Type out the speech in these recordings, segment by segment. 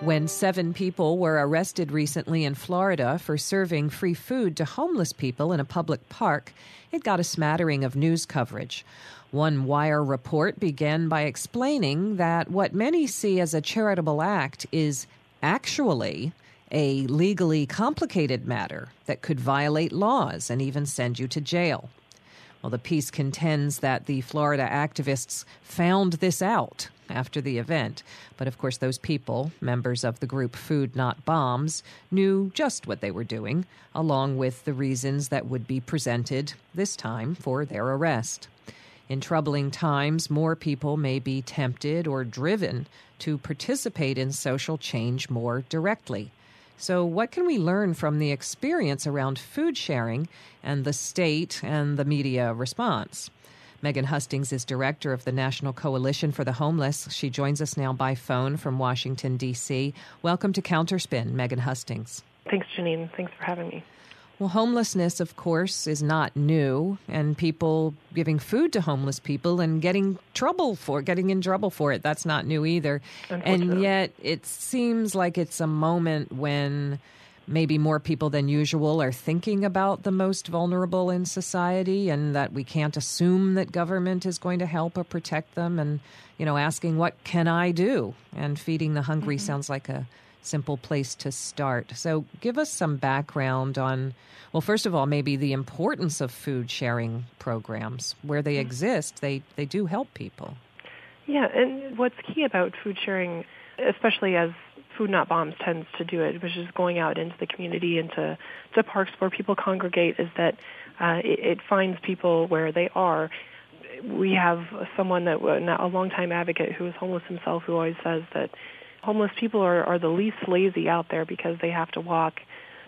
When 7 people were arrested recently in Florida for serving free food to homeless people in a public park, it got a smattering of news coverage. One Wire report began by explaining that what many see as a charitable act is actually a legally complicated matter that could violate laws and even send you to jail. Well, the piece contends that the Florida activists found this out after the event. But of course, those people, members of the group Food Not Bombs, knew just what they were doing, along with the reasons that would be presented this time for their arrest. In troubling times, more people may be tempted or driven to participate in social change more directly. So what can we learn from the experience around food sharing and the state and the media response? Megan Hustings is director of the National Coalition for the Homeless. She joins us now by phone from Washington, D.C. Welcome to Counterspin, Megan Hustings. Thanks, Janine. Thanks for having me. Well, homelessness, of course, is not new, and people giving food to homeless people and getting in trouble for it, that's not new either. And yet it seems like it's a moment when maybe more people than usual are thinking about the most vulnerable in society, and that we can't assume that government is going to help or protect them, and, asking, what can I do? And feeding the hungry sounds like a simple place to start. So give us some background on, well, first of all, maybe the importance of food sharing programs. Where they exist, they do help people. Yeah, and what's key about food sharing, especially as Food Not Bombs tends to do it, which is going out into the community, into parks where people congregate, is that it finds people where they are. We have someone a longtime advocate who is homeless himself, who always says that homeless people are the least lazy out there because they have to walk,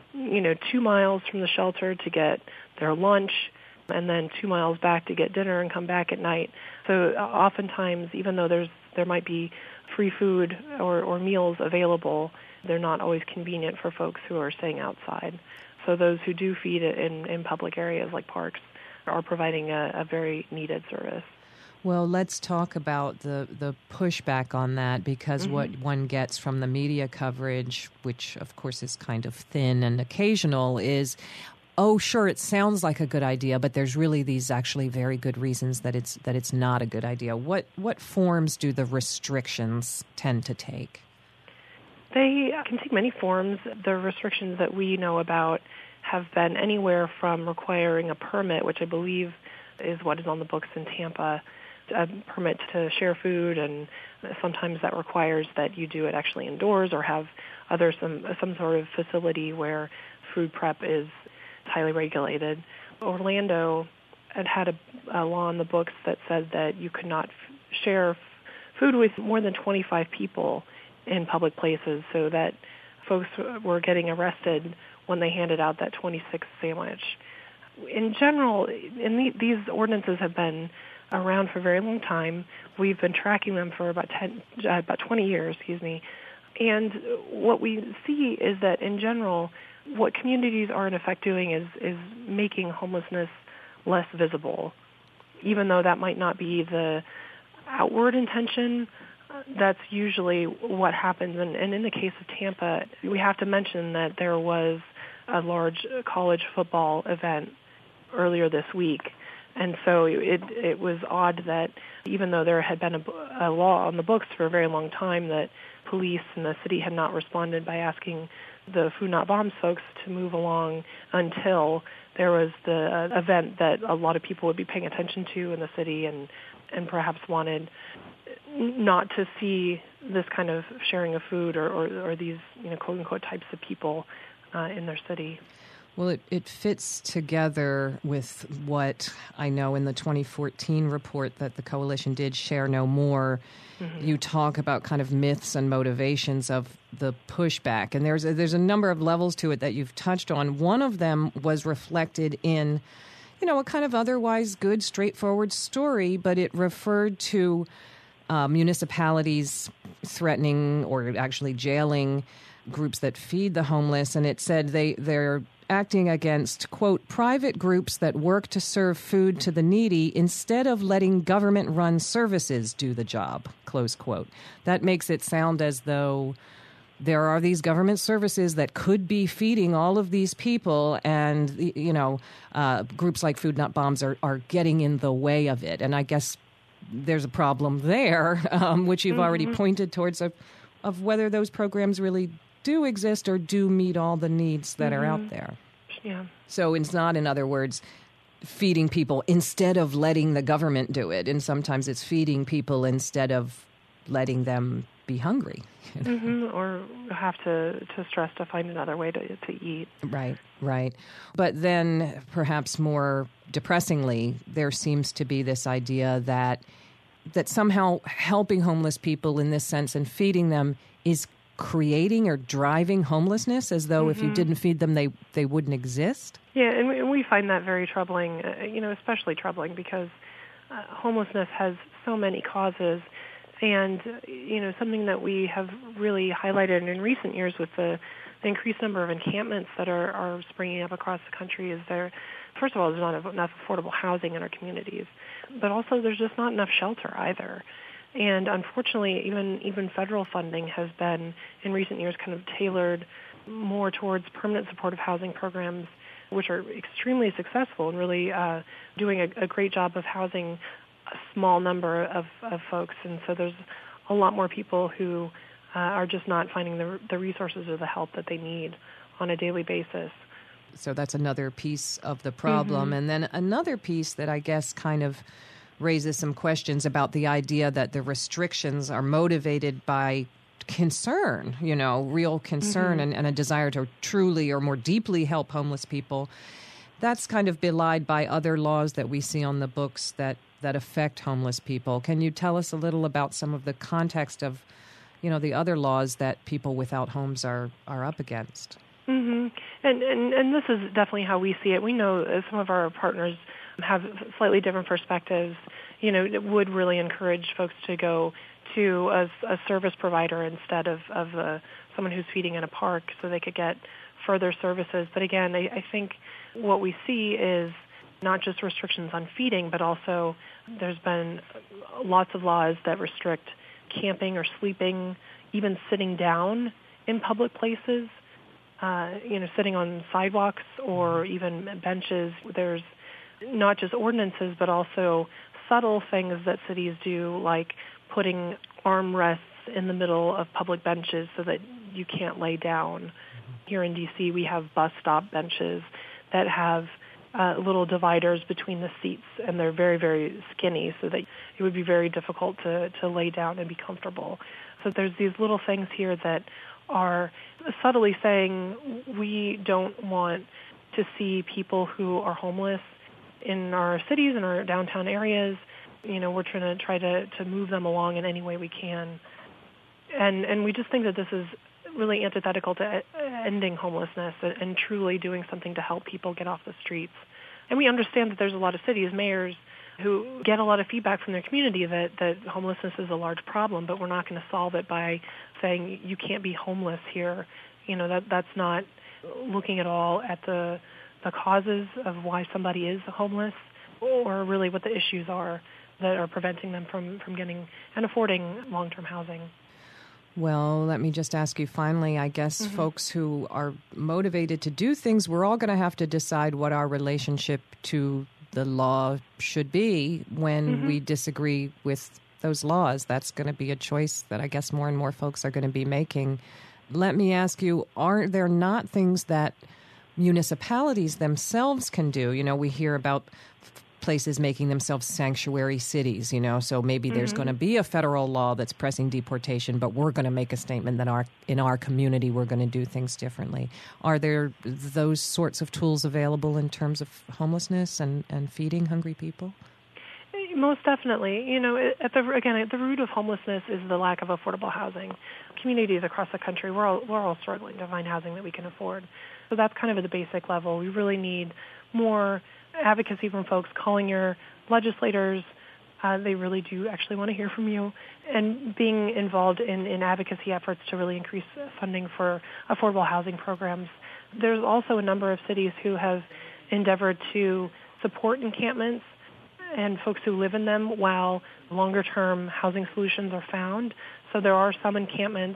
2 miles from the shelter to get their lunch, and then 2 miles back to get dinner and come back at night. So oftentimes, even though there might be free food or meals available, they're not always convenient for folks who are staying outside. So those who do feed in public areas like parks are providing a very needed service. Well, let's talk about the pushback on that, because what one gets from the media coverage, which of course is kind of thin and occasional, is, oh, sure, it sounds like a good idea, but there's really these actually very good reasons that it's not a good idea. What forms do the restrictions tend to take? They can take many forms. The restrictions that we know about have been anywhere from requiring a permit, which I believe is what is on the books in Tampa, a permit to share food, and sometimes that requires that you do it actually indoors or have some sort of facility where food prep is highly regulated. Orlando had a law on the books that said that you could not share food with more than 25 people in public places, so that folks were getting arrested when they handed out that 26 sandwich. In general, these ordinances have been around for a very long time. We've been tracking them for about 20 years, And what we see is that in general, what communities are in effect doing is making homelessness less visible. Even though that might not be the outward intention, that's usually what happens. And in the case of Tampa, we have to mention that there was a large college football event earlier this week. And so it was odd that even though there had been a law on the books for a very long time, that police and the city had not responded by asking the Food Not Bombs folks to move along until there was the event that a lot of people would be paying attention to in the city, and perhaps wanted not to see this kind of sharing of food or these quote-unquote types of people in their city. Well, it fits together with what I know in the 2014 report that the coalition did, Share No More. You talk about kind of myths and motivations of the pushback. And there's a number of levels to it that you've touched on. One of them was reflected in, a kind of otherwise good, straightforward story, but it referred to municipalities threatening or actually jailing groups that feed the homeless. And it said they're acting against, quote, private groups that work to serve food to the needy instead of letting government-run services do the job, close quote. That makes it sound as though there are these government services that could be feeding all of these people, and groups like Food Not Bombs are getting in the way of it. And I guess there's a problem there, which you've already pointed towards, of whether those programs really do exist or do meet all the needs that are out there. Yeah. So it's not, in other words, feeding people instead of letting the government do it. And sometimes it's feeding people instead of letting them be hungry. Or have to stress to find another way to eat. Right. But then perhaps more depressingly, there seems to be this idea that somehow helping homeless people in this sense and feeding them is creating or driving homelessness, as though if you didn't feed them, they wouldn't exist. Yeah, and we find that very troubling, especially troubling because homelessness has so many causes. And, something that we have really highlighted in recent years with the increased number of encampments that are springing up across the country is first of all, there's not enough affordable housing in our communities, but also there's just not enough shelter either. And unfortunately, even federal funding has been, in recent years, kind of tailored more towards permanent supportive housing programs, which are extremely successful and really doing a great job of housing a small number of folks. And so there's a lot more people who are just not finding the resources or the help that they need on a daily basis. So that's another piece of the problem. And then another piece that I guess kind of raises some questions about the idea that the restrictions are motivated by concern, real concern and a desire to truly or more deeply help homeless people. That's kind of belied by other laws that we see on the books that affect homeless people. Can you tell us a little about some of the context of, the other laws that people without homes are up against? And this is definitely how we see it. We know some of our partners have slightly different perspectives. It would really encourage folks to go to a service provider instead of someone who's feeding in a park so they could get further services. But again, I think what we see is not just restrictions on feeding, but also there's been lots of laws that restrict camping or sleeping, even sitting down in public places, sitting on sidewalks or even benches. There's not just ordinances, but also subtle things that cities do, like putting armrests in the middle of public benches so that you can't lay down. Here in D.C., we have bus stop benches that have little dividers between the seats, and they're very, very skinny so that it would be very difficult to lay down and be comfortable. So there's these little things here that are subtly saying we don't want to see people who are homeless in our cities and our downtown areas. We're try to move them along in any way we can. And we just think that this is really antithetical to ending homelessness and truly doing something to help people get off the streets. And we understand that there's a lot of cities, mayors, who get a lot of feedback from their community that homelessness is a large problem, but we're not going to solve it by saying you can't be homeless here. That's not looking at all at the causes of why somebody is homeless or really what the issues are that are preventing them from getting and affording long-term housing. Well, let me just ask you finally, I guess folks who are motivated to do things, we're all going to have to decide what our relationship to the law should be when we disagree with those laws. That's going to be a choice that I guess more and more folks are going to be making. Let me ask you, are there not things that municipalities themselves can do? We hear about places making themselves sanctuary cities, so maybe there's going to be a federal law that's pressing deportation, but we're going to make a statement that in our community we're going to do things differently. Are there those sorts of tools available in terms of homelessness and feeding hungry people? Most definitely. At the root of homelessness is the lack of affordable housing. Communities across the country, we're all struggling to find housing that we can afford. So that's kind of at the basic level. We really need more advocacy from folks, calling your legislators. They really do actually want to hear from you, and being involved in advocacy efforts to really increase funding for affordable housing programs. There's also a number of cities who have endeavored to support encampments and folks who live in them while longer-term housing solutions are found. So there are some encampments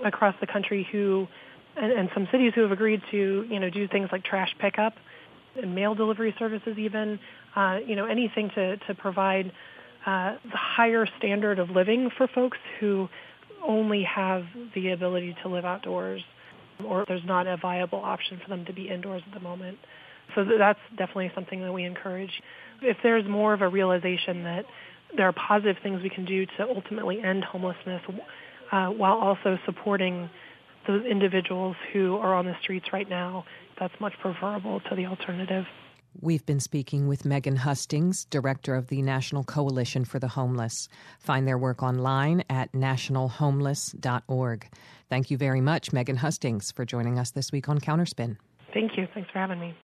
across the country and some cities who have agreed to, do things like trash pickup and mail delivery services even, anything to provide the higher standard of living for folks who only have the ability to live outdoors, or there's not a viable option for them to be indoors at the moment. So that's definitely something that we encourage. If there's more of a realization that there are positive things we can do to ultimately end homelessness while also supporting those individuals who are on the streets right now, that's much preferable to the alternative. We've been speaking with Megan Hustings, director of the National Coalition for the Homeless. Find their work online at nationalhomeless.org. Thank you very much, Megan Hustings, for joining us this week on Counterspin. Thank you. Thanks for having me.